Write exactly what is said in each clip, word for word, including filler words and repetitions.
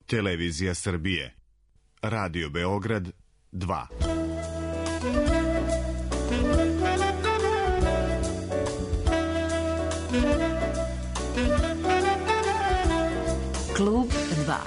Televizija Srbije, Radio Beograd dva. Klub dva.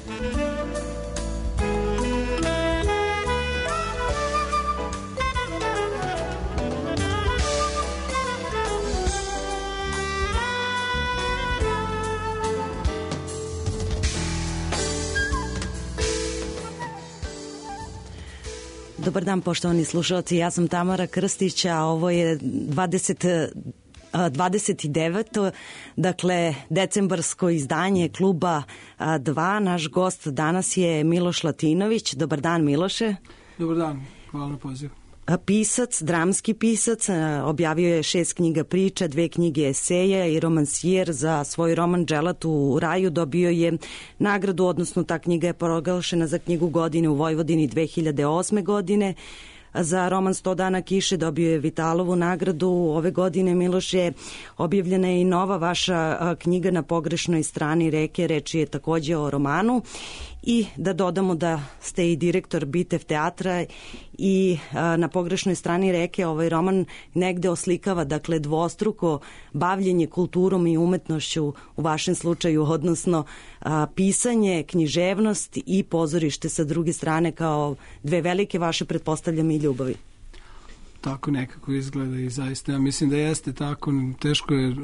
Dobar dan, poštovani slušalci, ja sam Tamara Krstić, a ovo je dvadeset, dvadeset deveto dakle decembarsko izdanje Kluba dva. Naš gost danas je Miloš Latinović. Dobar dan, Miloše. Dobar dan, hvala na pozivu. Pisac, dramski pisac, objavio je šest knjiga priča, dve knjige eseja i romansijer. Za svoj roman Dželat u raju dobio je nagradu, odnosno ta knjiga je proglašena za knjigu godine u Vojvodini dve hiljade osme godine. Za roman sto dana kiše dobio je Vitalovu nagradu. Ove godine, Miloše, objavljena je i nova vaša knjiga Na pogrešnoj strani reke. Reč je takođe o romanu. I da dodamo da ste i direktor Bitev teatra i a, Na pogrešnoj strani reke ovaj roman negde oslikava, dakle, dvostruko bavljenje kulturom i umetnošću u vašem slučaju, odnosno a, pisanje, književnost i pozorište sa druge strane kao dve velike vaše, pretpostavljam, i ljubavi. Tako nekako izgleda i zaista ja mislim da jeste tako. Teško je,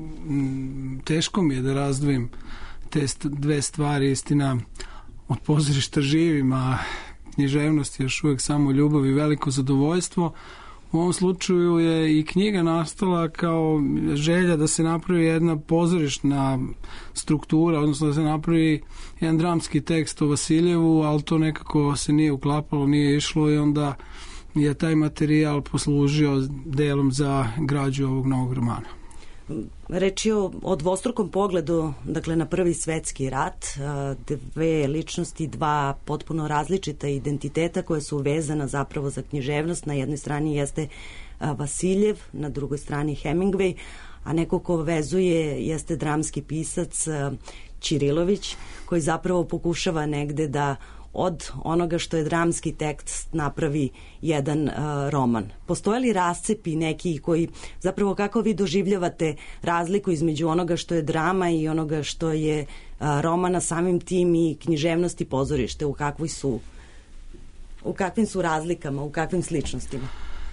teško mi je da razdvojim te dve stvari. Istina, od pozorišta živim, a književnost je još uvijek samo ljubav i veliko zadovoljstvo. U ovom slučaju je i knjiga nastala kao želja da se napravi jedna pozorišna struktura, odnosno da se napravi jedan dramski tekst o Vasiljevu, ali to nekako se nije uklapalo, nije išlo i onda je taj materijal poslužio delom za građu ovog novog romana. Reč je o, o dvostrukom pogledu, dakle, na Prvi svetski rat, dve ličnosti, dva potpuno različita identiteta koje su vezana zapravo za književnost. Na jednoj strani jeste Vasiljev, na drugoj strani Hemingway, a neko ko vezuje jeste dramski pisac Ćirilović, koji zapravo pokušava negde da od onoga što je dramski tekst napravi jedan uh, roman. Postoje li rascepi neki koji, zapravo kako vi doživljavate razliku između onoga što je drama i onoga što je uh, romana, samim tim i književnost i pozorište, u kakvoj su, u kakvim su razlikama, u kakvim sličnostima?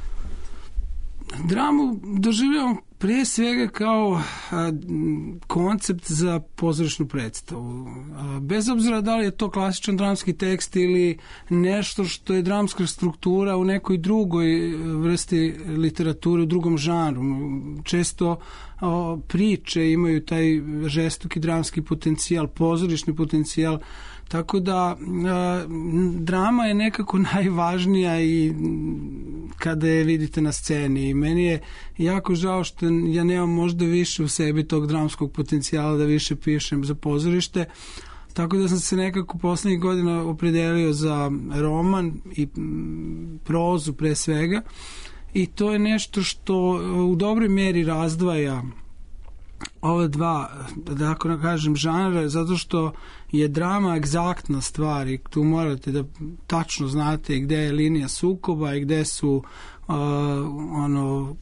Dramu doživljavam prije svega kao a, koncept za pozorišnu predstavu. A, bez obzira da li je to klasičan dramski tekst ili nešto što je dramska struktura u nekoj drugoj vrsti literature, u drugom žanru. Često a, priče imaju taj žestoki dramski potencijal, pozorišni potencijal, tako da a, drama je nekako najvažnija i kada je vidite na sceni. I meni je jako žao što ja nemam možda više u sebi tog dramskog potencijala da više pišem za pozorište, tako da sam se nekako poslednjih godina opredelio za roman i prozu pre svega, i to je nešto što u dobroj meri razdvaja ove dva, da tako kažem, žanra, zato što je drama egzaktna stvar i tu morate da tačno znate gde je linija sukoba i gde su uh, ono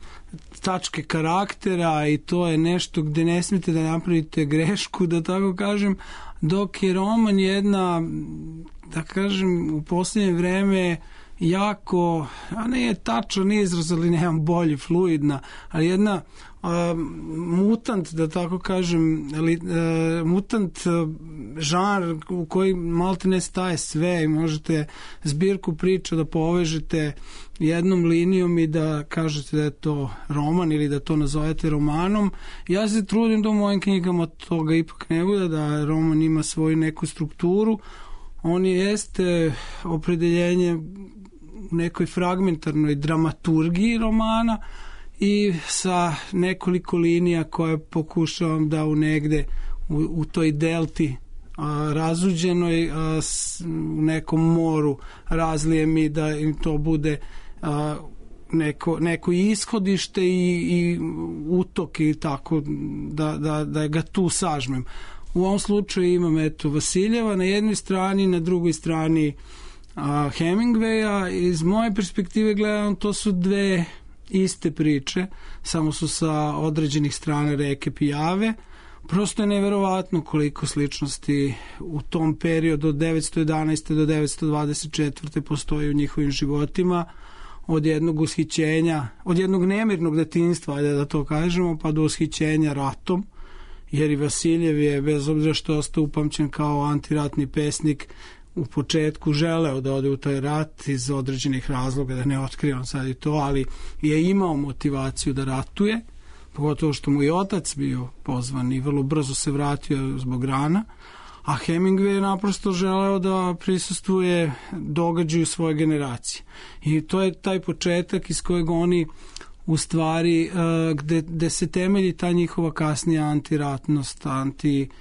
tačke karaktera, i to je nešto gde ne smijete da napravite grešku, da tako kažem, dok je roman jedna, da kažem, u posljednje vreme jako, a ne je tačan izraz, ali nemam bolji, fluidna, ali jedna uh, mutant, da tako kažem, ali, uh, mutant uh, žanr u koji malte ne staje sve i možete zbirku priča da povežete jednom linijom i da kažete da je to roman ili da to nazovete romanom. Ja se trudim da u mojim knjigama toga ipak ne bude, da roman ima svoju neku strukturu. On jeste opredeljenje u nekoj fragmentarnoj dramaturgiji romana i sa nekoliko linija koje pokušavam da u negde u, u toj delti a, razuđenoj a, s, u nekom moru razlijem i da im to bude a, neko, neko ishodište i, i utok i tako da, da, da ga tu sažmem. U ovom slučaju imam eto Vasiljeva na jednoj strani, na drugoj strani a, Hemingwaya. Iz moje perspektive gledam, to su dve iste priče, samo su sa određenih strana reke Pijave. Prosto je neverovatno koliko sličnosti u tom periodu od devetsto jedanaeste do devetsto dvadeset četvrte postoji u njihovim životima, od jednog ushićenja, od jednog nemirnog detinjstva, ajde da to kažemo, pa do ushićenja ratom, jer i Vasiljev je, bez obzira što je ostao upamćen kao antiratni pesnik, u početku želeo da ode u taj rat iz određenih razloga, da ne otkrivam sad i to, ali je imao motivaciju da ratuje, pogotovo što mu i otac bio pozvan i vrlo brzo se vratio zbog rana, a Hemingway je naprosto želeo da prisustvuje događaju svoje generacije. I to je taj početak iz kojeg oni u stvari, gde, gde se temelji ta njihova kasnija antiratnost, anti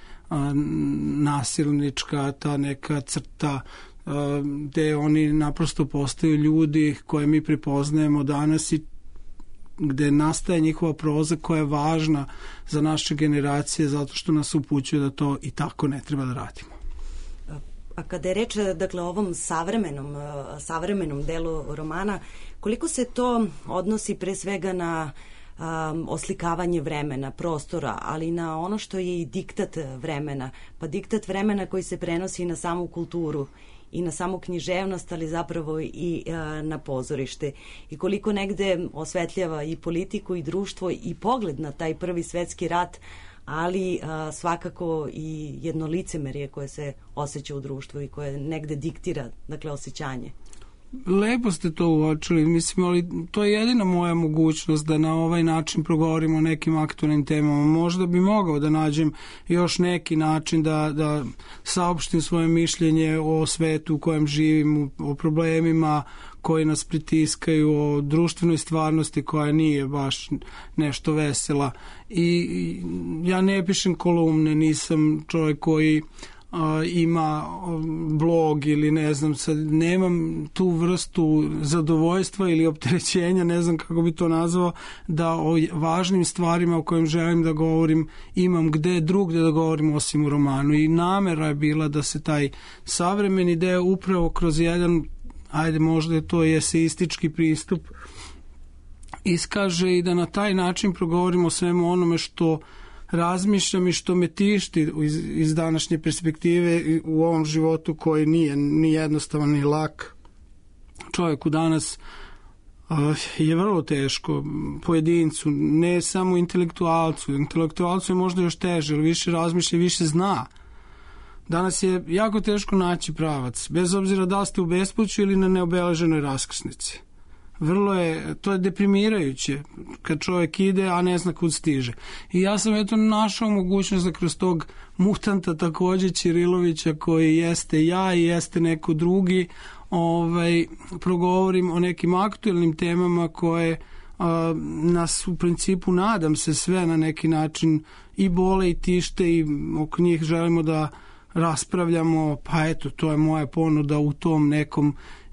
nasilnička, ta neka crta, gde oni naprosto postaju ljudi koje mi prepoznajemo danas i gde nastaje njihova proza koja je važna za naše generacije zato što nas upućuje da to i tako ne treba da radimo. A kada je reč, dakle, o ovom savremenom, savremenom delu romana, koliko se to odnosi pre svega na um, oslikavanje vremena, prostora, ali na ono što je i diktat vremena, pa diktat vremena koji se prenosi na samu kulturu i na samu književnost, ali zapravo i a, na pozorište. I koliko negde osvetljava i politiku i društvo i pogled na taj prvi svetski rat, ali a, svakako i jedno licemerje koje se osjeća u društvu i koje negde diktira, dakle, osjećanje. Lepo ste to uočili, mislim, ali to je jedina moja mogućnost da na ovaj način progovorimo o nekim aktualnim temama. Možda bi mogao da nađem još neki način da, da saopštim svoje mišljenje o svetu u kojem živim, o problemima koji nas pritiskaju, o društvenoj stvarnosti koja nije baš nešto vesela. I ja ne pišem kolumne, nisam čovjek koji Uh, ima blog ili ne znam, sad nemam tu vrstu zadovoljstva ili opterećenja, ne znam kako bi to nazvao, da o važnim stvarima o kojim želim da govorim imam gde drugde da govorim osim u romanu. I namera je bila da se taj savremeni deo upravo kroz jedan, ajde možda je to eseistički pristup, iskaže i da na taj način progovorimo o svemu onome što razmišljam i što me tišti iz, iz današnje perspektive u ovom životu koji nije ni jednostavan ni lak. Čovjeku danas uh, je vrlo teško, pojedincu, ne samo intelektualcu. Intelektualcu je možda još teže, ali više razmišlja, više zna. Danas je jako teško naći pravac, bez obzira da ste u bespuću ili na neobeleženoj raskrsnici. Vrlo je, to je deprimirajuće kad čovjek ide, a ne zna kud stiže. I ja sam eto našao mogućnost da kroz tog mutanta također Ćirilovića koji jeste ja i jeste neko drugi, ovaj, progovorim o nekim aktualnim temama koje a, nas u principu, nadam se, sve na neki način i bole i tište i oko njih želimo da raspravljamo, pa eto, to je moja ponuda u tom nekom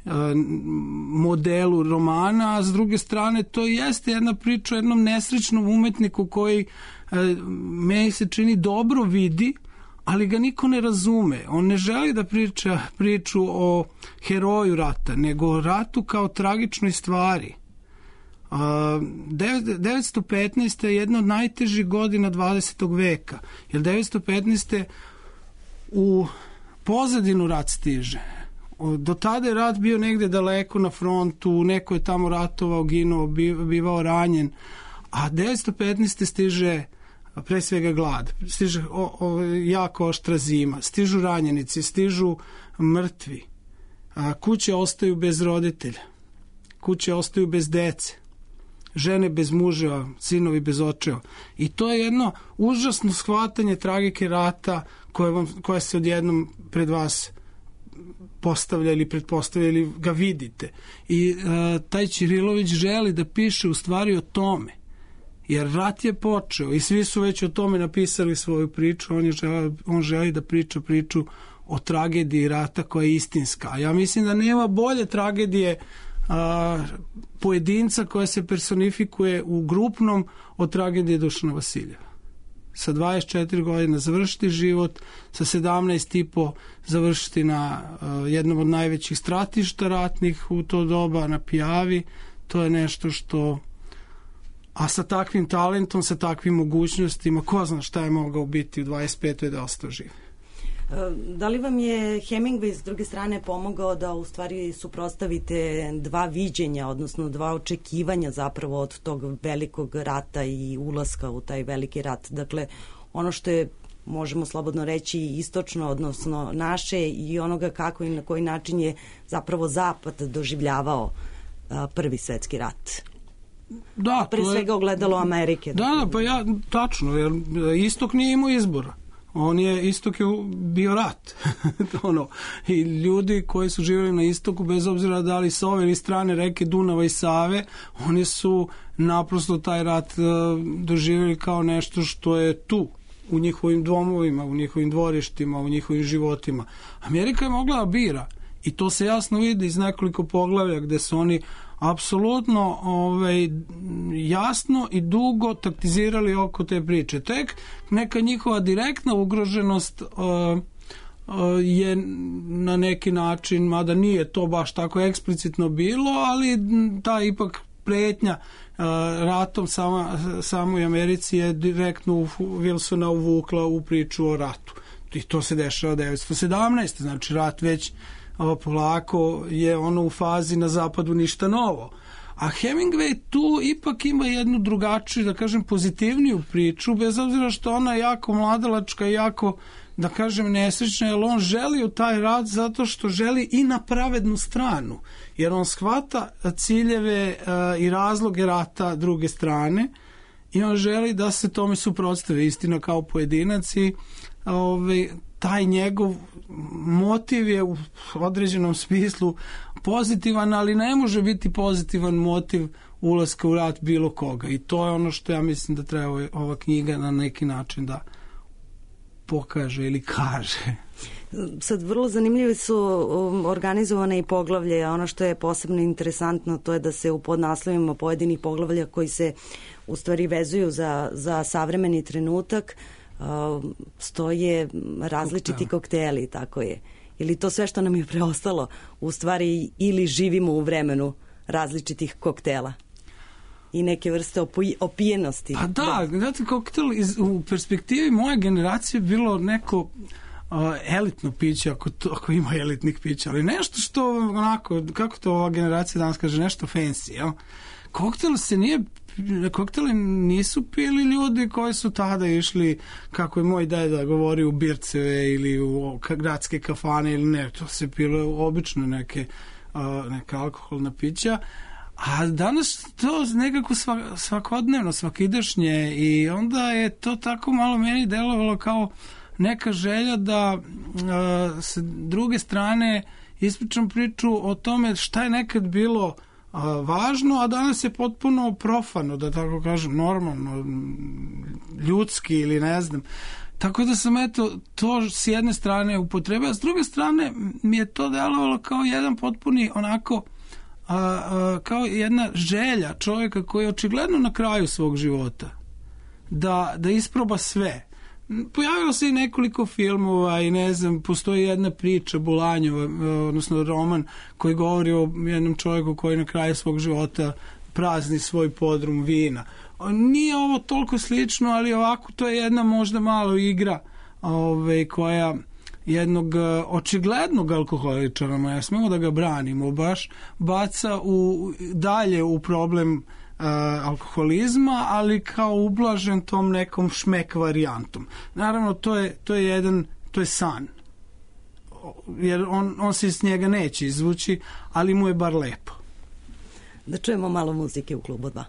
modelu romana, a s druge strane to jeste jedna priča o jednom nesrećnom umetniku koji e, meni se čini dobro vidi, ali ga niko ne razume. On ne želi da priča priču o heroju rata, nego o ratu kao tragičnoj stvari. A, devetsto petnaesta je jedna od najtežih godina dvadesetog veka, jer devetsto petnaeste u pozadinu rat stiže. Do tada je rat bio negde daleko na frontu, neko je tamo ratovao, ginuo, bivao ranjen, a devetsto petnaeste stiže pre svega glad, stiže o, o, jako oštra zima, stižu ranjenici, stižu mrtvi, a kuće ostaju bez roditelja, kuće ostaju bez dece, žene bez muževa, sinovi bez očeva. I to je jedno užasno shvatanje tragike rata koje, vam, koje se odjednom pred vas postavlja ili pretpostavlja ili ga vidite. I uh, taj Ćirilović želi da piše u stvari o tome. Jer rat je počeo i svi su već o tome napisali svoju priču. On, je želi, on želi da priča priču o tragediji rata koja je istinska. A ja mislim da nema bolje tragedije a, pojedinca koja se personifikuje u grupnom od tragedije Dušana Vasiljeva. sa dvadeset četiri godina završiti život, sa sedamnaest i po završiti na uh, jednom od najvećih stratišta ratnih u to doba, na Pijavi. To je nešto što, a sa takvim talentom, sa takvim mogućnostima, ko zna šta je mogao biti u dvadeset petoj da ostao živ. Da li vam je Hemingway s druge strane pomogao da u stvari suprotstavite dva viđenja, odnosno dva očekivanja zapravo od tog velikog rata i ulaska u taj veliki rat? Dakle, ono što je, možemo slobodno reći, istočno, odnosno naše, i onoga kako i na koji način je zapravo Zapad doživljavao a, prvi svetski rat. Da, pre svega ogledalo Amerike. Da, da, pa ja, tačno, jer istok nije imao izbora. On je, istok je bio rat. ono, i ljudi koji su živjeli na istoku, bez obzira da li sa ove ili strane reke Dunava i Save, oni su naprosto taj rat uh, doživjeli kao nešto što je tu, u njihovim domovima, u njihovim dvorištima, u njihovim životima. Amerika je mogla da bira i to se jasno vidi iz nekoliko poglavlja gde su oni apsolutno ovaj, jasno i dugo taktizirali oko te priče. Tek neka njihova direktna ugroženost uh, uh, je na neki način, mada nije to baš tako eksplicitno bilo, ali ta ipak pretnja uh, ratom sama, samoj Americi je direktno Wilsona uvukla u priču o ratu. I to se dešava devetsto sedamnaeste. Znači rat već ovo polako je ono u fazi na zapadu ništa novo. A Hemingway tu ipak ima jednu drugačiju, da kažem, pozitivniju priču, bez obzira što ona je jako mladalačka i jako, da kažem, nesrećna, jer on želi u taj rat zato što želi i na pravednu stranu, jer on shvata ciljeve uh, i razloge rata druge strane i on želi da se tome suprotstavi, istina, kao pojedinac i ovaj, taj njegov motiv je u određenom smislu pozitivan, ali ne može biti pozitivan motiv ulaska u rat bilo koga. I to je ono što ja mislim da treba ova knjiga na neki način da pokaže ili kaže. Sad, vrlo zanimljivi su organizovane i poglavlje. Ono što je posebno interesantno, to je da se u podnaslovima pojedinih poglavlja koji se u stvari vezuju za, za savremeni trenutak Uh, stoje različiti kokteli, tako je. Ili to sve što nam je preostalo, u stvari ili živimo u vremenu različitih koktela i neke vrste opi, opijenosti. Pa da, znate, koktel iz, u perspektivi moje generacije bilo neko uh, elitno piće, ako, to, ako ima elitnih pića, ali nešto što onako, kako to ova generacija danas kaže, nešto fancy, jel? Koktel se nije koktele nisu pili ljudi koji su tada išli, kako je moj deda govori, u birceve ili u gradske kafane ili ne, to se pilo obično neke, uh, neka alkoholna pića, a danas to nekako svakodnevno, svakidašnje, i onda je to tako malo meni delovalo kao neka želja da uh, s druge strane ispričam priču o tome šta je nekad bilo važno, a danas je potpuno profano, da tako kažem, normalno, ljudski ili ne znam. Tako da sam eto to s jedne strane upotrebio, a s druge strane mi je to delovalo kao jedan potpuni onako, a, a, kao jedna želja čovjeka koji je očigledno na kraju svog života da, da isproba sve. Pojavilo se i nekoliko filmova i ne znam, postoji jedna priča Bulanjova, odnosno roman koji govori o jednom čovjeku koji na kraju svog života prazni svoj podrum vina. Nije ovo toliko slično, ali ovako to je jedna možda malo igra ove, koja jednog očiglednog alkoholičara, ja smemo da ga branimo, baš baca u, dalje u problem Uh, alkoholizma, ali kao ublažen tom nekom šmek varijantom. Naravno, to je, to je jedan, to je san. Jer on, on se iz njega neće izvući, ali mu je bar lepo. Da čujemo malo muzike u klubu dva.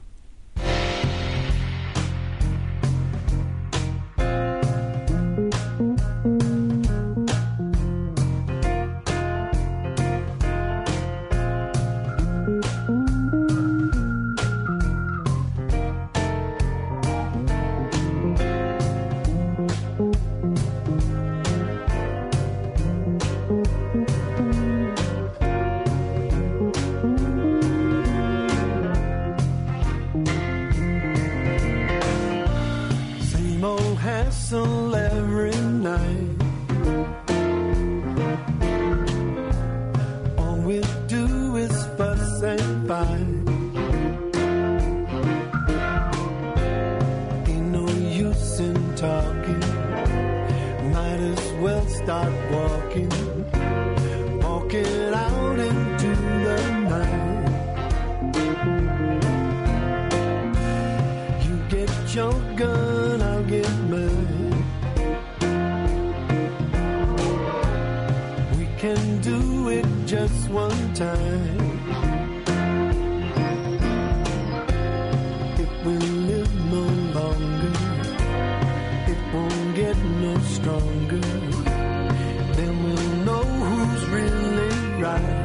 walking, walking out into the night. You get your gun, I'll get mine. We can do it just one time. If we live no longer, it won't get no stronger. Then we'll know who's really right.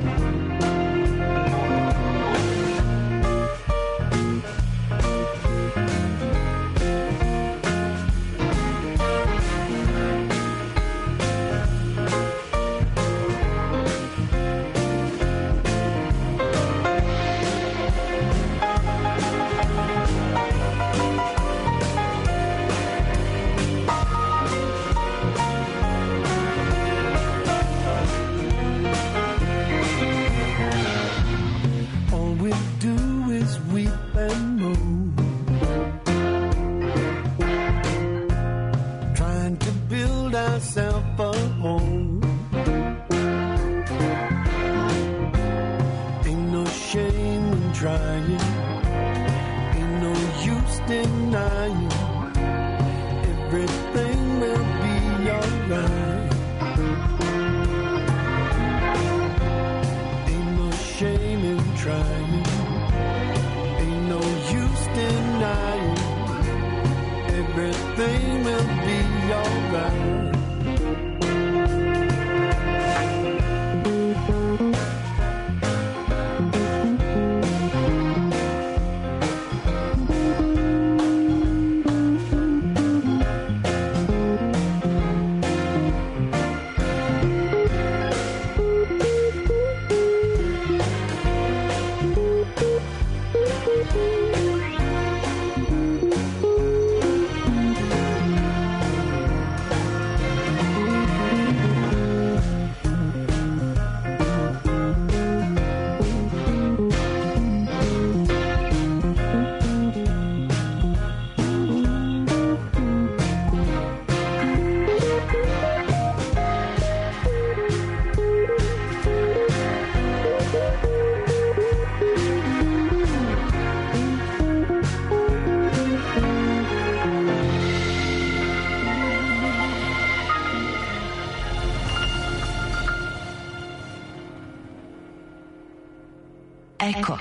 Eko.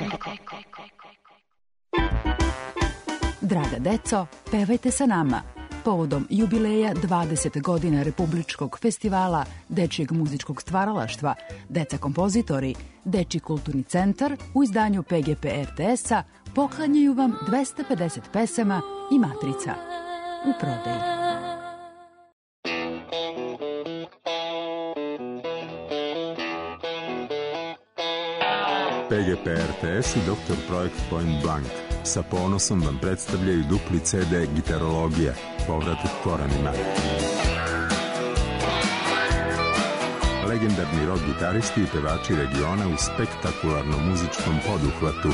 Draga deco, pevajte sa nama. Povodom jubileja dvadeset godina Republičkog festivala dečijeg muzičkog stvaralaštva Deca kompozitori, Dečiji kulturni centar u izdanju P G P R T S-a poklanjaju vam dvesta pedeset pesama i matrica u prodaji. P G P R T S i doktor Projekt Point Blank sa ponosom vam predstavljaju dupli C D Gitarologija, povratak koranima. Legendarni rock gitaristi i pevači regiona u spektakularnom muzičkom poduhvatu.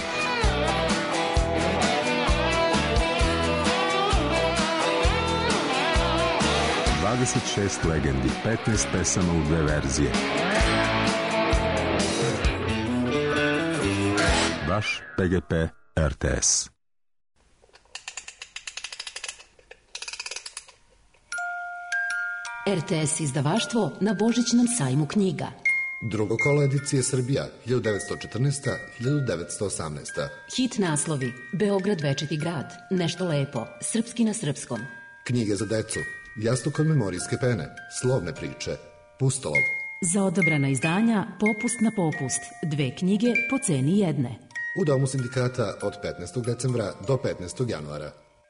dvadeset šest legendi, petnaest pesama u dve verzije. Vaš P G P R T S. R T S izdavaštvo na Božićnom sajmu knjiga. Drugo kolo edicije Srbija, hiljadu devetsto četrnaesta do hiljadu devetsto osamnaesta. Hit naslovi: Beograd večiti grad, Nešto lepo, Srpski na srpskom. Knjige za decu, Jastuk od memorijske pene, Slovne priče, Pustolov. Za odabrana izdanja Popust na popust, dve knjige po ceni jedne. U Domu sindikata od petnaestog decembra do petnaestog januara.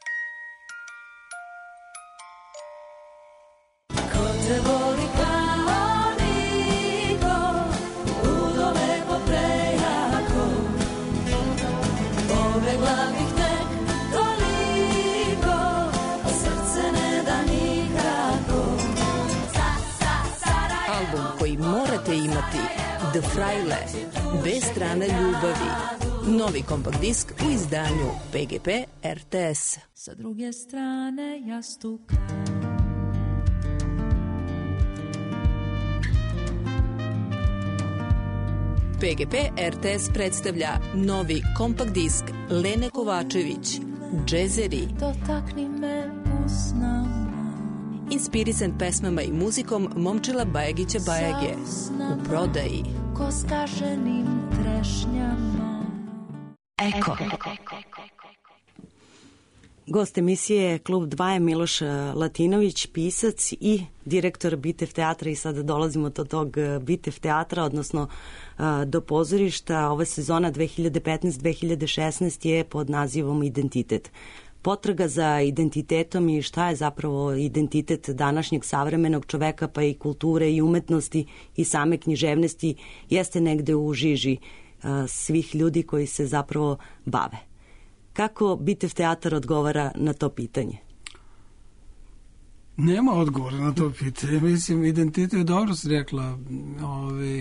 Morate imati The Fraile, Dve strane ljubavi, novi kompakt disk u izdanju P G P R T S. Sa druge strane jastuka P G P R T S predstavlja novi kompakt disk Lene Kovačević, Džezeri. Dotakni me usnama. Inspirisan pesmama i muzikom Momčila Bajagića Bajage. U prodaji. Ko skaženim trešnjama. Eko. Gost emisije Klub dva je Miloš Latinović, pisac i direktor Bitev teatra i sada dolazimo do tog Bitev teatra, odnosno do pozorišta. Ova sezona dve hiljade petnaeste dve hiljade šesnaeste je pod nazivom Identitet. Potraga za identitetom i šta je zapravo identitet današnjeg savremenog čoveka, pa i kulture i umetnosti i same književnosti, jeste negde u žiži svih ljudi koji se zapravo bave. Kako Bitev teatar odgovara na to pitanje? Nema odgovora na to pitanje. Mislim, identitet, dobro si rekla, ovaj,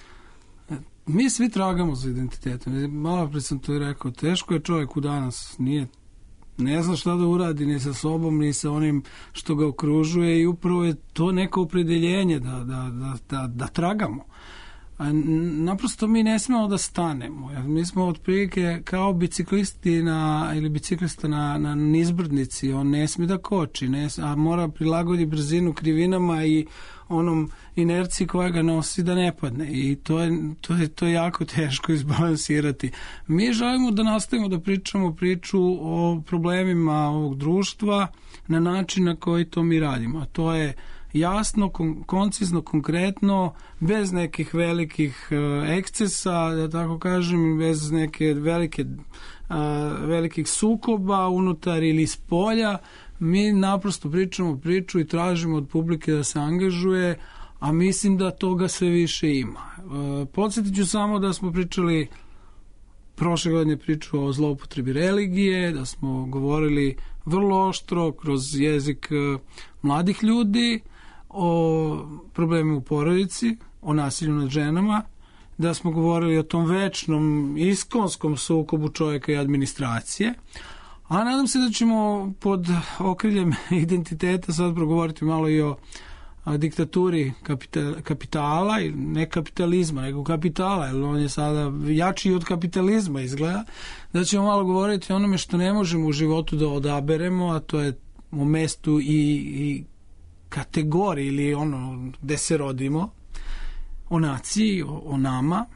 mi svi tragamo za identitetom. Malo pre sam to rekao, teško je čovjeku danas, nije, ne zna šta da uradi ni sa sobom, ni sa onim što ga okružuje i upravo je to neko opredeljenje da, da, da, da, da tragamo. A naprosto mi ne smemo da stanemo. Mi smo otprilike kao biciklisti na, ili biciklista na, na nizbrdnici. On ne smije da koči, ne, a mora prilagodi brzinu krivinama i onom inerciji koja ga nosi da ne padne. I to je, to je, to je jako teško izbalansirati. Mi želimo da nastavimo da pričamo priču o problemima ovog društva na način na koji to mi radimo. A to je jasno, kon, koncizno, konkretno, bez nekih velikih uh, ekscesa, da tako kažem, bez neke velike, uh, velikih sukoba unutar ili spolja. Mi naprosto pričamo priču i tražimo od publike da se angažuje, a mislim da toga sve više ima. Uh, podsjetit ću samo da smo pričali prošle godine priču o zloupotrebi religije, da smo govorili vrlo oštro kroz jezik uh, mladih ljudi, o problemu u porodici, o nasilju nad ženama, da smo govorili o tom večnom iskonskom sukobu čovjeka i administracije, a nadam se da ćemo pod okriljem identiteta sad progovoriti malo i o a, diktaturi kapitala, kapitala, ne kapitalizma, nego kapitala, jer on je sada jači od kapitalizma izgleda, da ćemo malo govoriti o onome što ne možemo u životu da odaberemo, a to je o mestu i, i kategoriji ili ono gde se rodimo, o naciji, o, o nama,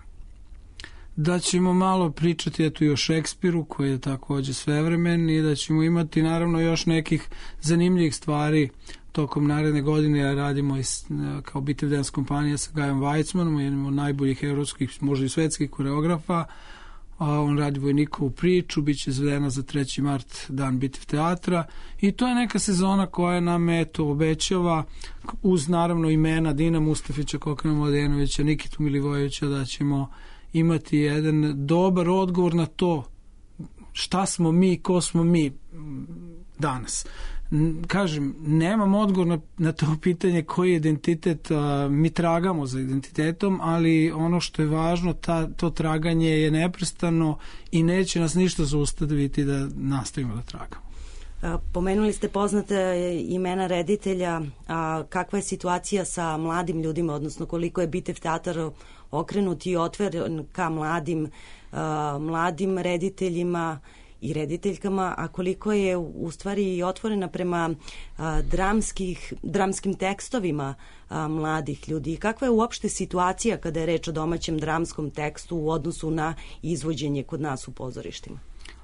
da ćemo malo pričati eto i o Šekspiru koji je takođe svevremen i da ćemo imati naravno još nekih zanimljivih stvari tokom naredne godine. Ja radimo is, kao Bitev dance kompanija sa Gajom Weizmanom, jednim od najboljih evropskih, možda i svetskih koreografa. A on radi vojnikovu priču, bit će izvedena za treći mart dan Bitev teatra i to je neka sezona koja nam eto obećava uz naravno imena Dina Mustafića, Kokana Mladenovića, Nikitu Milivojevića, da ćemo imati jedan dobar odgovor na to šta smo mi, ko smo mi danas. Kažem, nemam odgovor na, na to pitanje koji identitet a, mi tragamo za identitetom, ali ono što je važno, ta, to traganje je neprestano i neće nas ništa zaustaviti da nastavimo da tragamo. Pomenuli ste poznate imena reditelja, a kakva je situacija sa mladim ljudima, odnosno koliko je Bitev teatar okrenut i otvoren ka mladim, a, mladim rediteljima i rediteljkama, a koliko je u stvari otvorena prema a, dramskih, dramskim tekstovima a, mladih ljudi. Kakva je uopšte situacija kada je reč o domaćem dramskom tekstu u odnosu na izvođenje kod nas u pozorištima?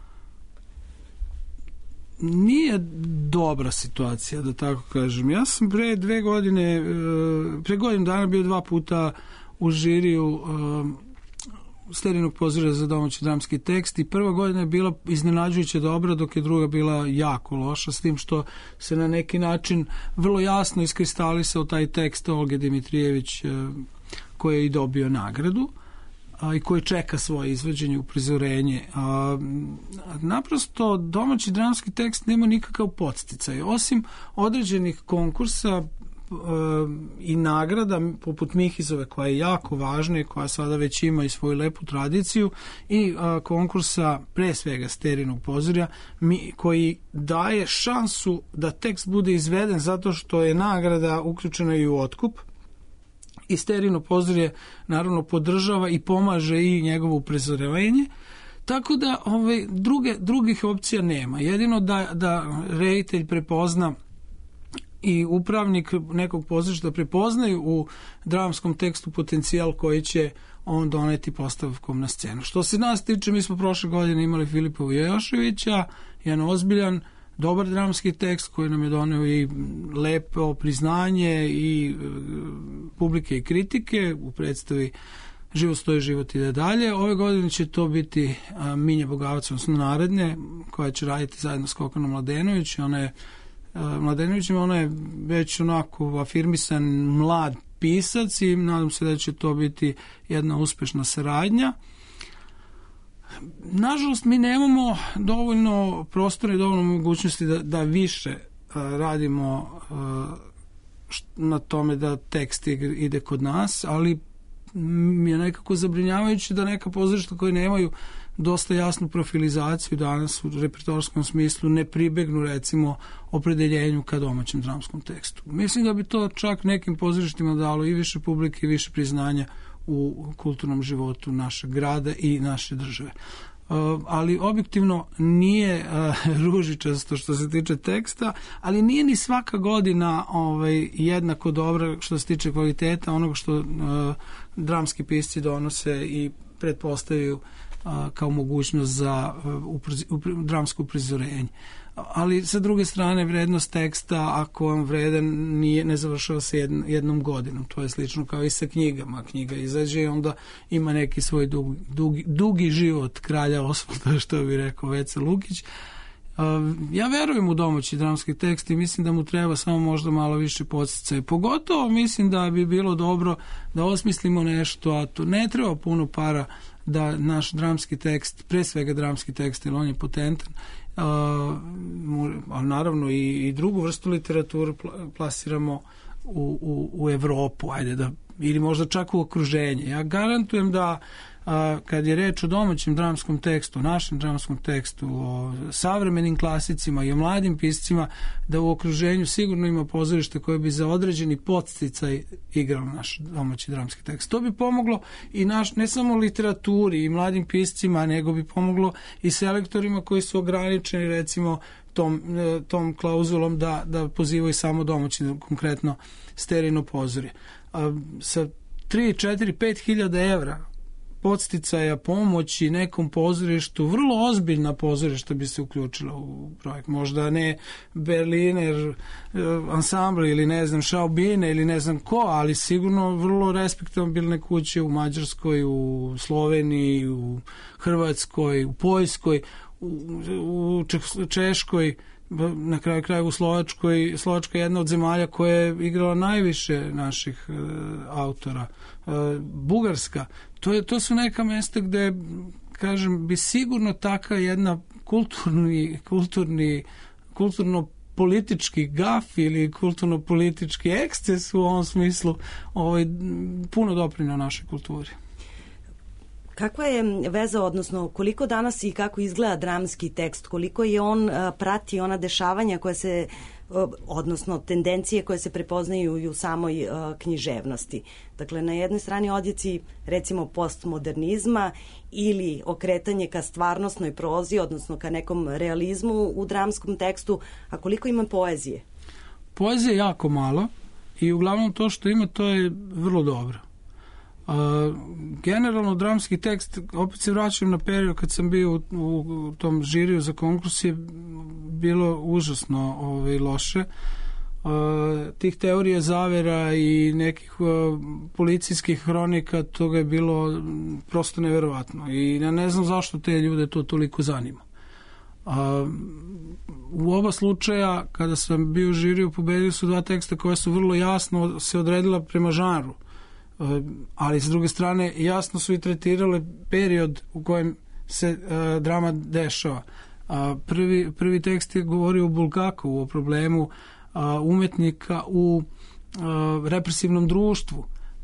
Nije dobra situacija, da tako kažem. Ja sam pre dve godine, pre godinu dana bio dva puta u žiriju Sterinog pozorišta za domaći dramski tekst i prva godina je bila iznenađujuće dobra, dok je druga bila jako loša, s tim što se na neki način vrlo jasno iskristalisao taj tekst Olge Dimitrijević koji je i dobio nagradu a, i koji čeka svoje izvođenje, uprizorenje. A, naprosto domaći dramski tekst nema nikakav podsticaj, osim određenih konkursa i nagrada poput Mihizove koja je jako važna i koja sada već ima i svoju lepu tradiciju i a, konkursa pre svega Sterinog pozorja mi, koji daje šansu da tekst bude izveden zato što je nagrada uključena i u otkup i Sterino pozorje naravno podržava i pomaže i njegovo uprizorenje. Tako da ovaj, druge, drugih opcija nema. Jedino da, da reditelj prepozna i upravnik nekog pozorišta prepoznaju u dramskom tekstu potencijal koji će on doneti postavkom na scenu. Što se nas tiče, mi smo prošle godine imali Filipa Vujoševića, jedan ozbiljan, dobar dramski tekst koji nam je doneo i lepo priznanje i e, publike i kritike u predstavi Život stoji, život ide dalje. Ove godine će to biti a, Minja Bogavac, odnosno naredne, koja će raditi zajedno s Kokanom Mladenović. Ona je Mladenovićem, ona je već onako afirmisan mlad pisac i nadam se da će to biti jedna uspešna saradnja. Nažalost, mi nemamo dovoljno prostora i dovoljno mogućnosti da, da više a, radimo a, na tome da tekst ide kod nas, ali mi je nekako zabrinjavajuće da neka pozorišta koje nemaju dosta jasnu profilizaciju danas u repertoarskom smislu ne pribegnu recimo opredeljenju ka domaćem dramskom tekstu. Mislim da bi to čak nekim pozorištima dalo i više publike i više priznanja u kulturnom životu našeg grada i naše države. Uh, ali objektivno nije uh, ružičasto što se tiče teksta, ali nije ni svaka godina ovaj, jednako dobra što se tiče kvaliteta onoga što uh, dramski pisci donose i pretpostavljaju uh, kao mogućnost za uh, upr- upr- dramsko uprizorenje. Ali sa druge strane vrednost teksta, ako on vredan, nije, ne završava se jedn, jednom godinom. To je slično kao i sa knjigama. Knjiga izađe i onda ima neki svoj dug, dugi, dugi život kralja Osvalda, što bi rekao Veca Lukić. Uh, ja verujem u domaći dramski tekst i mislim da mu treba samo možda malo više podsticaja. Pogotovo mislim da bi bilo dobro da osmislimo nešto, a to ne treba puno para da naš dramski tekst, pre svega dramski tekst, jer on je potentan, Uh, a naravno i, i drugu vrstu literature plasiramo u, u, u Evropu, ajde da, ili možda čak u okruženje. Ja garantujem da a, kad je reč o domaćem dramskom tekstu, našem dramskom tekstu, o savremenim klasicima i o mladim piscima, da u okruženju sigurno ima pozorište koje bi za određeni podsticaj igralo naš domaći dramski tekst. To bi pomoglo i naš, ne samo literaturi i mladim piscima, nego bi pomoglo i selektorima koji su ograničeni recimo tom, tom klauzulom da, da pozivaju samo domaći, konkretno Sterino pozorje. A, sa tri, četiri, pet hiljada evra podsticaja, pomoći nekom pozorištu, vrlo ozbiljna pozorišta bi se uključila u projekt. Možda ne Berliner ansambl ili ne znam Šaubine ili ne znam ko, ali sigurno vrlo respektabilne kuće u Mađarskoj, u Sloveniji, u Hrvatskoj, u Poljskoj, u, u Češkoj, na kraju kraja u Slovačkoj. Slovačka je jedna od zemalja koja je igrala najviše naših uh, autora. Uh, Bugarska. To, je, to su neka mesta gde, kažem, bi sigurno taka jedna kulturni, kulturni, kulturno-politički gaf ili kulturno-politički eksces u ovom smislu ovaj, puno doprineo našoj kulturi. Kakva je veza, odnosno koliko danas i kako izgleda dramski tekst, koliko je on a, prati ona dešavanja koje se, a, odnosno tendencije koje se prepoznaju i u samoj a, književnosti. Dakle, na jednoj strani odjeci recimo postmodernizma ili okretanje ka stvarnosnoj prozi, odnosno ka nekom realizmu u dramskom tekstu, a koliko ima poezije? Poezije je jako malo i uglavnom to što ima to je vrlo dobro. Uh, generalno dramski tekst, opet se vraćam na period kad sam bio u, u, u tom žiriju za konkurs, je bilo užasno ovaj, loše. Uh, tih teorija zavera i nekih uh, policijskih hronika, toga je bilo prosto neverovatno i ja ne znam zašto te ljude to toliko zanima. Uh, u oba slučaja kada sam bio u žiriju pobedili su dva teksta koja su vrlo jasno se odredila prema žanru, ali s druge strane jasno su i tretirale period u kojem se uh, drama dešava. Uh, prvi, prvi tekst je govorio o Bulgakovu, o problemu uh, umetnika u uh, represivnom društvu.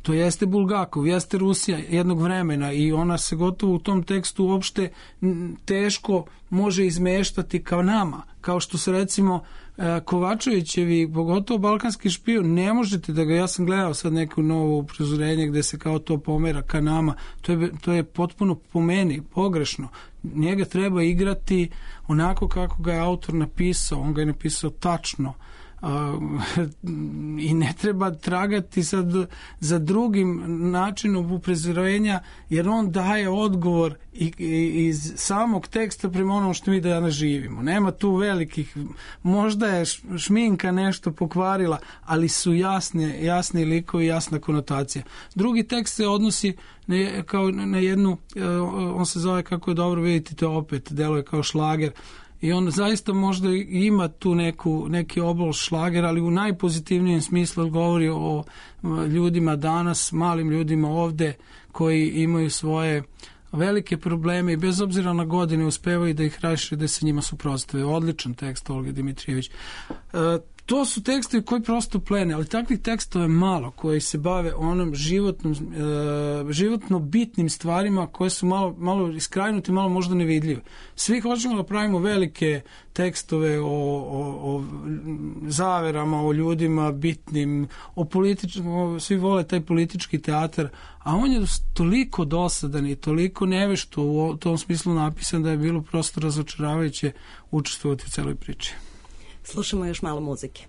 To jeste Bulgakov, jeste Rusija jednog vremena i ona se gotovo u tom tekstu uopšte teško može izmeštati kao nama. Kao što se recimo Kovačevićevi, pogotovo Balkanski špijun, ne možete da ga, ja sam gledao sad neko novo uprizorenje gde se kao to pomera ka nama, to je, to je potpuno po meni pogrešno. Njega treba igrati onako kako ga je autor napisao, on ga je napisao tačno. Uh, i ne treba tragati sad za drugim načinom uprizorenja, jer on daje odgovor i, i, iz samog teksta prema onom što mi danas živimo. Nema tu velikih, možda je šminka nešto pokvarila, ali su jasne, jasni likovi, jasna konotacija. Drugi tekst se odnosi na, kao na jednu, on se zove Kako je dobro vidjeti to opet, deluje kao šlager. I on zaista možda ima tu neku, neki obol šlager, ali u najpozitivnijem smislu govori o ljudima danas, malim ljudima ovde koji imaju svoje velike probleme i bez obzira na godine uspevaju da ih reše, da se njima suprotstave. Odličan tekst Olge Dimitrijević. E, to su tekstovi koji prosto plene, ali takvih tekstova je malo koji se bave onom životnom, e, životno bitnim stvarima koje su malo, malo iskrajnuti, malo možda nevidljive. Svi hoćemo da pravimo velike tekstove o, o, o zaverama, o ljudima bitnim, o političkom, svi vole taj politički teatar, a on je toliko dosadan i toliko nevešto u tom smislu napisan da je bilo prosto razočaravajuće učestvovati u celoj priči. Slušamo još malo muzike.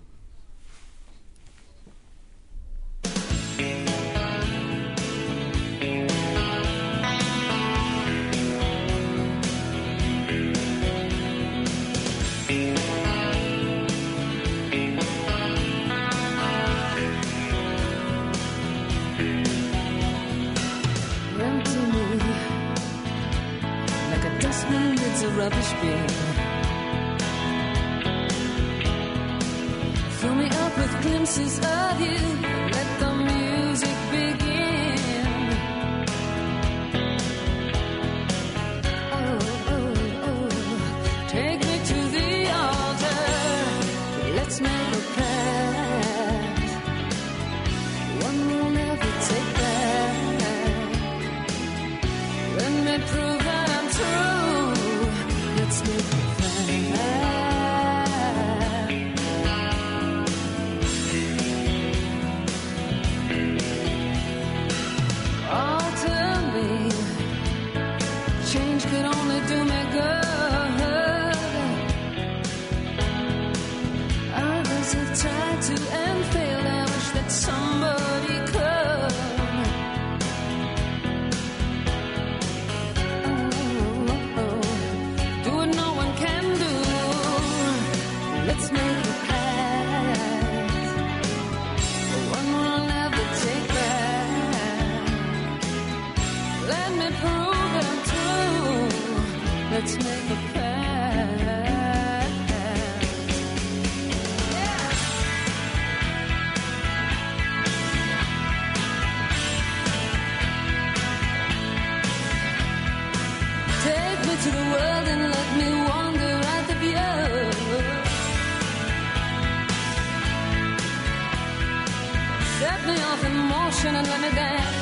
Rubbish bin. Fill me up with glimpses of you. Let the music begin. Oh, oh, oh. Take me to the altar. Let's make a pact. One will never take back. Let me prove that I'm true. Let's make a plan. Oh, tell me, change could only do me good. Others have tried to and failed. I wish that somebody could. Let's make a pact. One will never take back. Let me prove that I'm true. Let's make a pact. Yeah. Take me to the world and let me wander at the view. Set me off in motion and let me dance.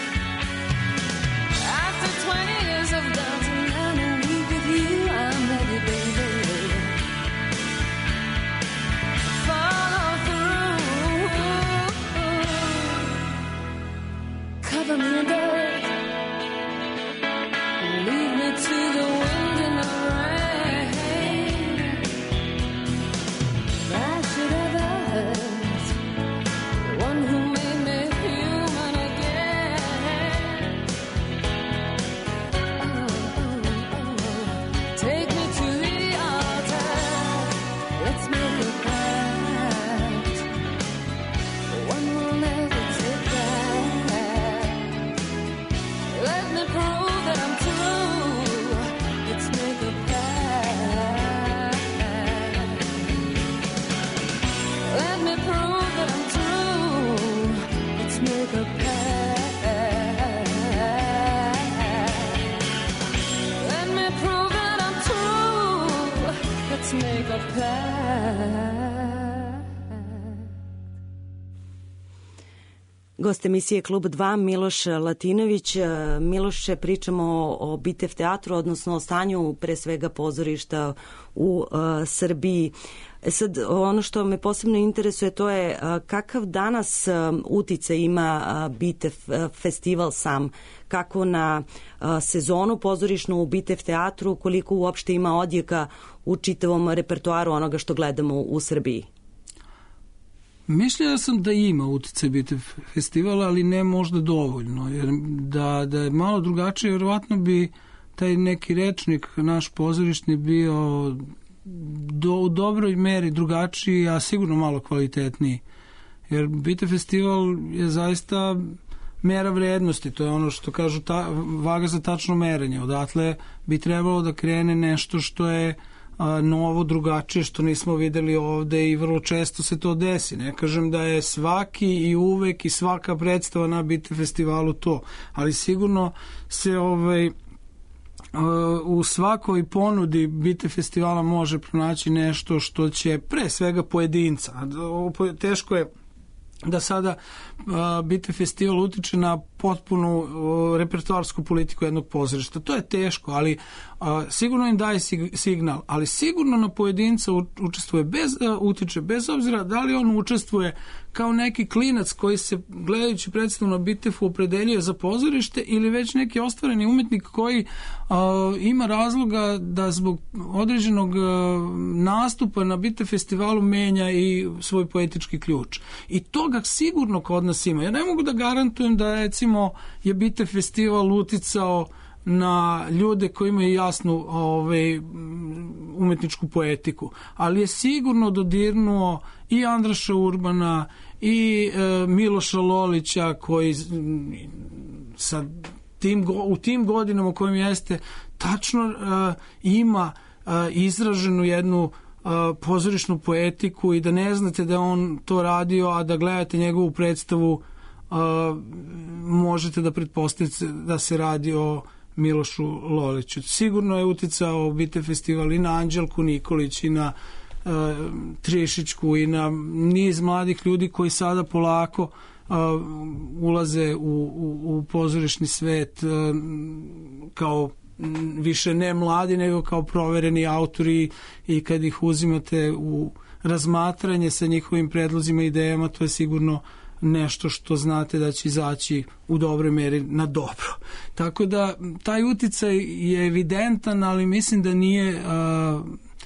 After twenty years of dancing and a week with you, I'm ready, baby. Follow through. Cover me in dirt. Leave me to the wind and the rain. I should have asked one who made me human again. Oh, oh, oh. Take me to the altar. Let's make a pact. One will never take back. Let me prove that I'm true. Let's make a pact. Let me prove that I'm true. Let's make a pact. Let me prove that I'm true. Let's make a pact. Gost emisije Klub dva, Miloš Latinović. Miloše, pričamo o, o Bitev teatru, odnosno o stanju pre svega pozorišta u uh, Srbiji. Sad, ono što me posebno interesuje to je uh, kakav danas uh, uticaj ima uh, Bitev uh, festival sam, kako na uh, sezonu pozorišnu u Bitev teatru, koliko uopšte ima odjeka u čitavom repertoaru onoga što gledamo u Srbiji. Mišljala sam da ima uticaj Bitev festivala, ali ne možda dovoljno, jer da, da je malo drugačije, vjerovatno bi taj neki rečnik naš pozorišni bio do, u dobroj meri drugačiji, a sigurno malo kvalitetniji. Jer Bitev festival je zaista mera vrednosti, to je ono što kažu ta, vaga za tačno merenje. Odatle bi trebalo da krene nešto što je a, novo, drugačije, što nismo videli ovde i vrlo često se to desi. Ne kažem da je svaki i uvek i svaka predstava na Bitev festivalu to, ali sigurno se ovaj u svakoj ponudi Bitev festivala može pronaći nešto što će pre svega pojedinca. Teško je da sada uh, Bitev festival utiče na potpunu uh, repertoarsku politiku jednog pozorišta. To je teško, ali uh, sigurno im daje sig- signal, ali sigurno na pojedinca učestvuje bez, uh, utiče, bez obzira da li on učestvuje kao neki klinac koji se gledajući predstavu na Bitefu opredeljuje za pozorište ili već neki ostvareni umetnik koji uh, ima razloga da zbog određenog uh, nastupa na Bitev festivalu menja i svoj poetički ključ. I toga sigurno kod nas ima. Ja ne mogu da garantujem da recimo je Bitev festival uticao na ljude koji imaju jasnu ovaj, umetničku poetiku, ali je sigurno dodirnuo i Andraša Urbana i e, Miloša Lolića koji sa tim, u tim godinama u kojim jeste tačno e, ima e, izraženu jednu e, pozorišnu poetiku i da ne znate da on to radio, a da gledate njegovu predstavu e, možete da pretpostavite da se radi o Milošu Loliću. Sigurno je uticao Bitev festival i na Anđelku Nikolić i na uh, Trišićku i na niz mladih ljudi koji sada polako uh, ulaze u, u, u pozorišni svet uh, kao više ne mladi nego kao provereni autori i kad ih uzimate u razmatranje sa njihovim predlozima i idejama, to je sigurno nešto što znate da će izaći u dobroj meri na dobro. Tako da taj uticaj je evidentan, ali mislim da nije a,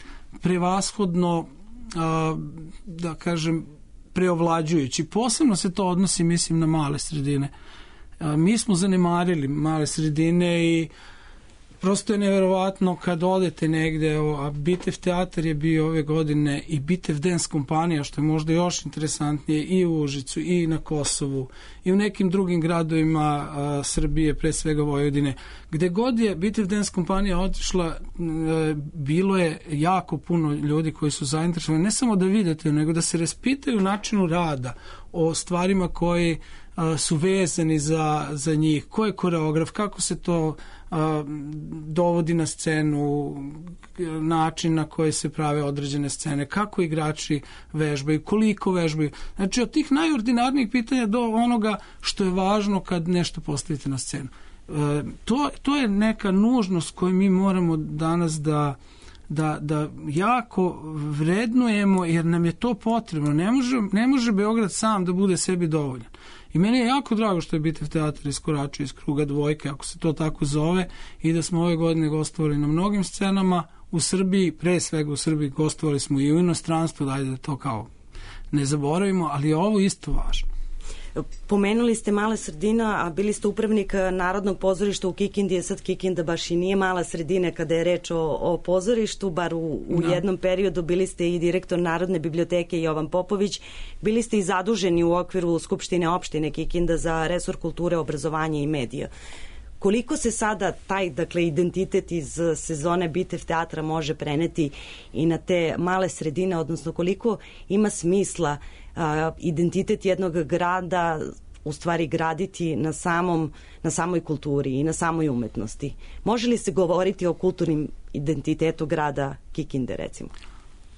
prevashodno a, da kažem preovlađujući. Posebno se to odnosi, mislim, na male sredine. A, mi smo zanemarili male sredine i prosto je neverovatno kad odete negde, a Bitev teatar je bio ove godine i Bitev dance kompanija, što je možda još interesantnije, i u Užicu i na Kosovu i u nekim drugim gradovima a, Srbije, pre svega Vojvodine. Gde god je Bitev dance kompanija otišla, a, bilo je jako puno ljudi koji su zainteresovani, ne samo da vidite, nego da se raspitaju načinu rada, o stvarima koji a, su vezani za, za njih, ko je koreograf, kako se to a, dovodi na scenu, način na koji se prave određene scene, kako igrači vežbaju, koliko vežbaju. Znači od tih najordinarnijih pitanja do onoga što je važno kad nešto postavite na scenu. E, to, to je neka nužnost koju mi moramo danas da Da, da jako vrednujemo, jer nam je to potrebno. Ne može, ne može Beograd sam da bude sebi dovoljan. I meni je jako drago što je Bitev teatar iskoračio iz kruga dvojke, ako se to tako zove, i da smo ove godine gostovali na mnogim scenama u Srbiji, pre svega u Srbiji, gostovali smo i u inostranstvu, dajde da to kao ne zaboravimo, ali je ovo isto važno. Pomenuli ste male sredina, a bili ste upravnik Narodnog pozorišta u Kikindi, je sad Kikinda baš i nije mala sredina kada je reč o, o pozorištu, bar u, u da. jednom periodu bili ste i direktor Narodne biblioteke Jovan Popović, bili ste i zaduženi u okviru Skupštine opštine Kikinda za resor kulture, obrazovanja i medija. Koliko se sada taj, dakle, identitet iz sezone Bitev teatra može preneti i na te male sredine, odnosno koliko ima smisla a, identitet jednog grada u stvari graditi na, samom, na samoj kulturi i na samoj umetnosti? Može li se govoriti o kulturnim identitetu grada Kikinde, recimo?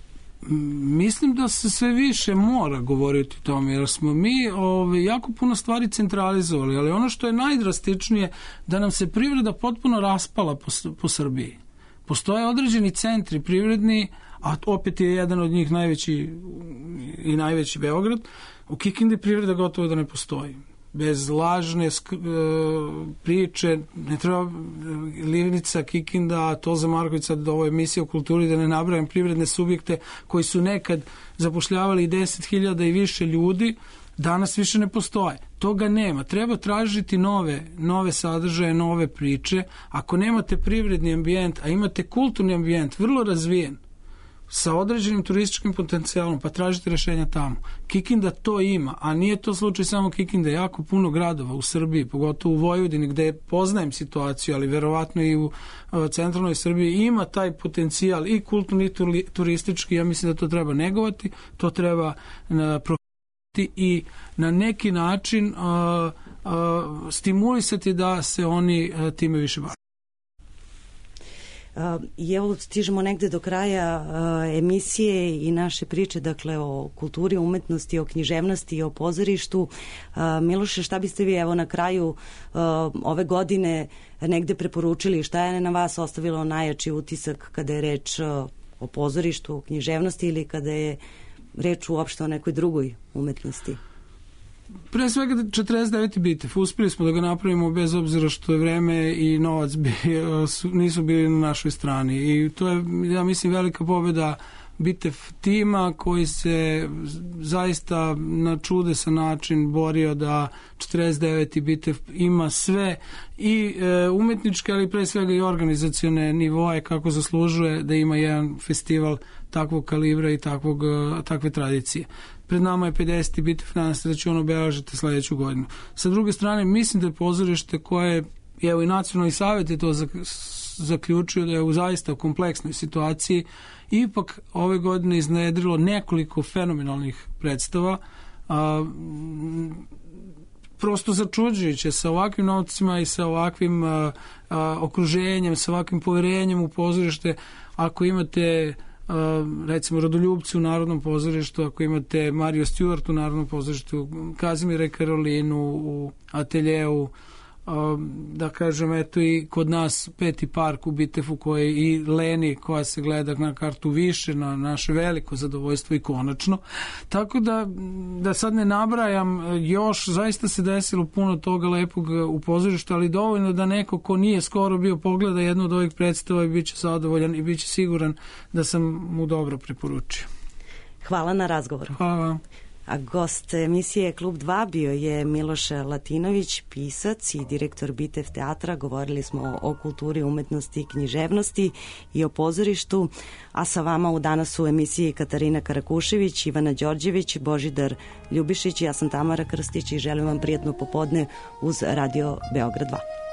Mislim da se sve više mora govoriti o tome, jer smo mi ove, jako puno stvari centralizovali, ali ono što je najdrastičnije da nam se privreda potpuno raspala po, po Srbiji. Postoje određeni centri privredni, a opet je jedan od njih najveći i najveći Beograd. U Kikindi privreda gotovo da ne postoji. Bez lažne sk- priče, ne treba Livnica, Kikinda, Toza Marković, sad ovo je emisija o kulturi, da ne nabrajam privredne subjekte koji su nekad zapošljavali deset hiljada i više ljudi, danas više ne postoje. Toga nema. Treba tražiti nove, nove sadržaje, nove priče. Ako nemate privredni ambijent, a imate kulturni ambijent, vrlo razvijen, sa određenim turističkim potencijalom, pa tražite rešenja tamo. Kikinda to ima, a nije to slučaj samo Kikinda, jako puno gradova u Srbiji, pogotovo u Vojvodini, gde poznajem situaciju, ali verovatno i u centralnoj Srbiji ima taj potencijal i kulturni i turistički. Ja mislim da to treba negovati, to treba profitirati i na neki način a, a, stimulisati da se oni a, time više bave. Uh, I evo stižemo negde do kraja uh, emisije i naše priče, dakle o kulturi, umetnosti, o književnosti i o pozorištu. Uh, Miloše, šta biste vi evo na kraju uh, ove godine negde preporučili, šta je na vas ostavilo najjači utisak kada je reč uh, o pozorištu, o književnosti ili kada je reč uopšte o nekoj drugoj umetnosti? Pre svega četrdeset deveti Bitev. Uspeli smo da ga napravimo bez obzira što je vreme i novac bi, nisu bili na našoj strani. I to je, ja mislim, velika pobjeda Bitev tima koji se zaista na čudesan način borio da četrdeset deveti Bitev ima sve i e, umetničke, ali pre svega i organizacione nivoe kako zaslužuje da ima jedan festival takvog kalibra i takvog, takve tradicije. Pred nama je pedeseti Bitev, nadam se da će on obeležiti sledeću godinu. Sa druge strane, mislim da je pozorište koje, evo i Nacionalni savjet je to zaključio, da je u zaista kompleksnoj situaciji, ipak ove godine iznedrilo nekoliko fenomenalnih predstava, a, prosto začuđujuće sa ovakvim novcima i sa ovakvim a, a, okruženjem, sa ovakvim poverenjem u pozorište. Ako imate Uh, recimo Rodoljubci u Narodnom pozorištu, ako imate Mario Stewart u Narodnom pozorištu, Kazimira i Karolinu u Ateljeu, uh, da kažem, eto i kod nas Peti park u Bitefu koji i Leni koja se gleda na kartu više, na naše veliko zadovoljstvo i konačno. Tako da, da sad ne nabrajam još, zaista se desilo puno toga lepog u pozorištu, ali dovoljno da neko ko nije skoro bio pogleda jednu od ovih predstava i bit će zadovoljan i bit će siguran da sam mu dobro preporučio. Hvala na razgovoru. Hvala vam. A gost emisije Klub dva bio je Miloš Latinović, pisac i direktor Bitev teatra. Govorili smo o kulturi, umetnosti i književnosti i o pozorištu. A sa vama u danas u emisiji Katarina Karakušević, Ivana Đorđević, Božidar Ljubišić. Ja sam Tamara Krstić i želim vam prijatno popodne uz Radio Beograd dva.